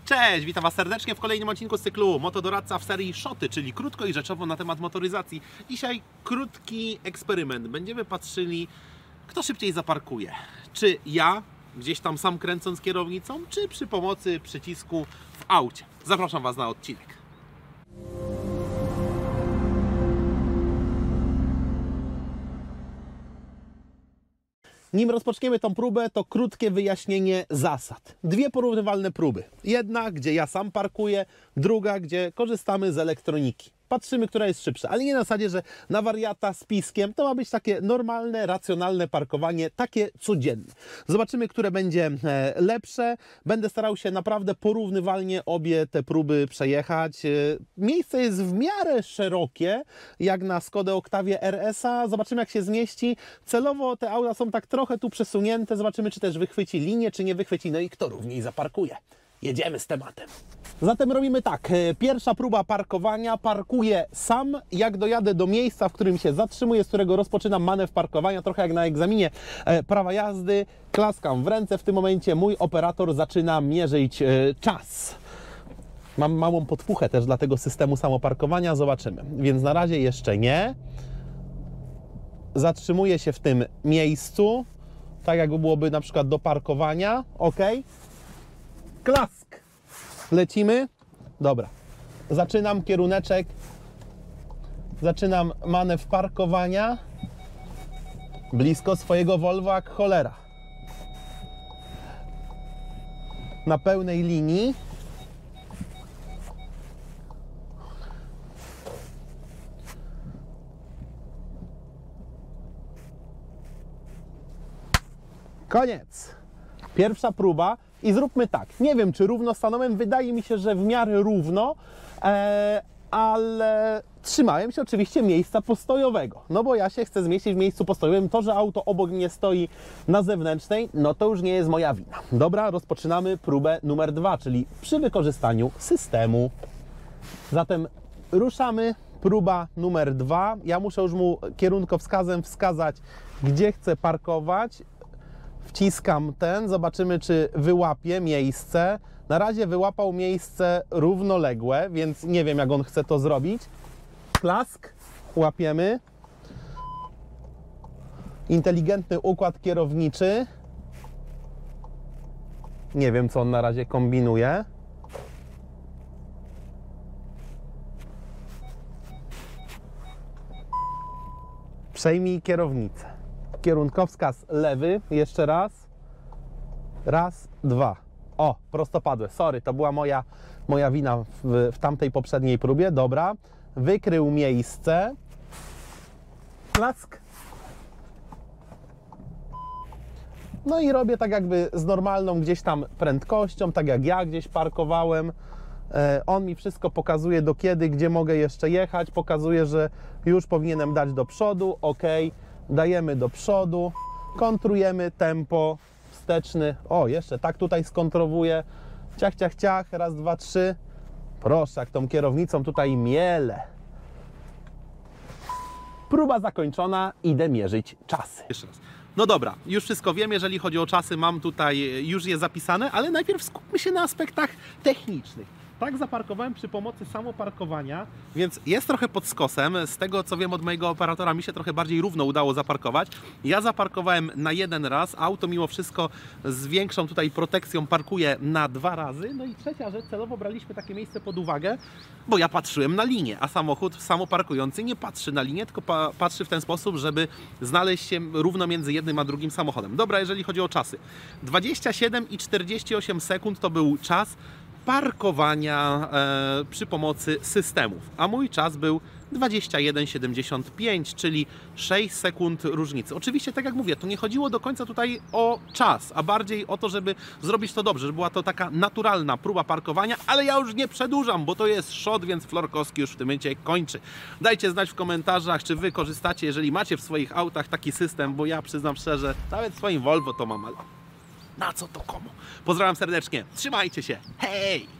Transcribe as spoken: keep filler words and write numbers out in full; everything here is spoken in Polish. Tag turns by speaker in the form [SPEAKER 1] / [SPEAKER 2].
[SPEAKER 1] Cześć, witam Was serdecznie w kolejnym odcinku z cyklu Motodoradca w serii Szoty, czyli krótko i rzeczowo na temat motoryzacji. Dzisiaj krótki eksperyment. Będziemy patrzyli, kto szybciej zaparkuje. Czy ja, gdzieś tam sam kręcąc kierownicą, czy przy pomocy przycisku w aucie. Zapraszam Was na odcinek. Nim rozpoczniemy tą próbę, to krótkie wyjaśnienie zasad. Dwie porównywalne próby. Jedna, gdzie ja sam parkuję, druga, gdzie korzystamy z elektroniki. Patrzymy, która jest szybsza, ale nie na zasadzie, że na wariata z piskiem. To ma być takie normalne, racjonalne parkowanie, takie codzienne. Zobaczymy, które będzie lepsze. Będę starał się naprawdę porównywalnie obie te próby przejechać. Miejsce jest w miarę szerokie, jak na Skodę Octavia R S a. Zobaczymy, jak się zmieści. Celowo te auta są tak trochę tu przesunięte. Zobaczymy, czy też wychwyci linię, czy nie wychwyci. No i kto równiej zaparkuje. Jedziemy z tematem. Zatem robimy tak. Pierwsza próba parkowania. Parkuję sam. Jak dojadę do miejsca, w którym się zatrzymuję, z którego rozpoczynam manewr parkowania, trochę jak na egzaminie prawa jazdy, klaskam w ręce. W tym momencie mój operator zaczyna mierzyć czas. Mam małą podpuchę też dla tego systemu samoparkowania. Zobaczymy. Więc na razie jeszcze nie. Zatrzymuję się w tym miejscu. Tak jakby byłoby na przykład do parkowania. Ok. Klask. Lecimy. Dobra. Zaczynam kieruneczek. Zaczynam manewr parkowania. Blisko swojego Volvo jak cholera. Na pełnej linii. Koniec. Pierwsza próba. I zróbmy tak, nie wiem czy równo stanąłem, wydaje mi się, że w miarę równo, e, ale trzymałem się oczywiście miejsca postojowego, no bo ja się chcę zmieścić w miejscu postojowym. To, że auto obok mnie stoi na zewnętrznej, no to już nie jest moja wina. Dobra, rozpoczynamy próbę numer dwa, czyli przy wykorzystaniu systemu. Zatem ruszamy, próba numer dwa. Ja muszę już mu kierunkowskazem wskazać, gdzie chcę parkować. Wciskam ten, zobaczymy, czy wyłapie miejsce. Na razie wyłapał miejsce równoległe, więc nie wiem, jak on chce to zrobić. Klask, łapiemy. Inteligentny układ kierowniczy. Nie wiem, co on na razie kombinuje. Przejmij kierownicę. Kierunkowskaz lewy, jeszcze raz. Raz, dwa. O, prostopadłe. Sorry, to była moja, moja wina w, w tamtej poprzedniej próbie. Dobra. Wykrył miejsce. Klask. No i robię tak jakby z normalną gdzieś tam prędkością, tak jak ja gdzieś parkowałem. E, on mi wszystko pokazuje, do kiedy, gdzie mogę jeszcze jechać. Pokazuje, że już powinienem dać do przodu. Ok. Dajemy do przodu, kontrujemy tempo wsteczny. O, jeszcze tak tutaj skontrowuję. Ciach, ciach, ciach. Raz, dwa, trzy. Proszę, jak tą kierownicą tutaj mielę. Próba zakończona. Idę mierzyć czasy. Jeszcze raz. No dobra, już wszystko wiem, jeżeli chodzi o czasy, mam tutaj już je zapisane, ale najpierw skupmy się na aspektach technicznych. Tak zaparkowałem przy pomocy samoparkowania, więc jest trochę pod skosem. Z tego, co wiem od mojego operatora, mi się trochę bardziej równo udało zaparkować. Ja zaparkowałem na jeden raz, auto mimo wszystko z większą tutaj protekcją parkuje na dwa razy. No i trzecia rzecz, celowo braliśmy takie miejsce pod uwagę, bo ja patrzyłem na linię, a samochód samoparkujący nie patrzy na linię, tylko pa patrzy w ten sposób, żeby znaleźć się równo między jednym a drugim samochodem. Dobra, jeżeli chodzi o czasy. dwadzieścia siedem i czterdzieści osiem sekund to był czas parkowania e, przy pomocy systemów, a mój czas był dwadzieścia jeden siedemdziesiąt pięć, czyli sześć sekund różnicy. Oczywiście, tak jak mówię, to nie chodziło do końca tutaj o czas, a bardziej o to, żeby zrobić to dobrze, żeby była to taka naturalna próba parkowania, ale ja już nie przedłużam, bo to jest szot, więc Florkowski już w tym momencie kończy. Dajcie znać w komentarzach, czy Wy korzystacie, jeżeli macie w swoich autach taki system, bo ja przyznam szczerze, nawet w swoim Volvo to mam, ale na co to komu? Pozdrawiam serdecznie, trzymajcie się, hej!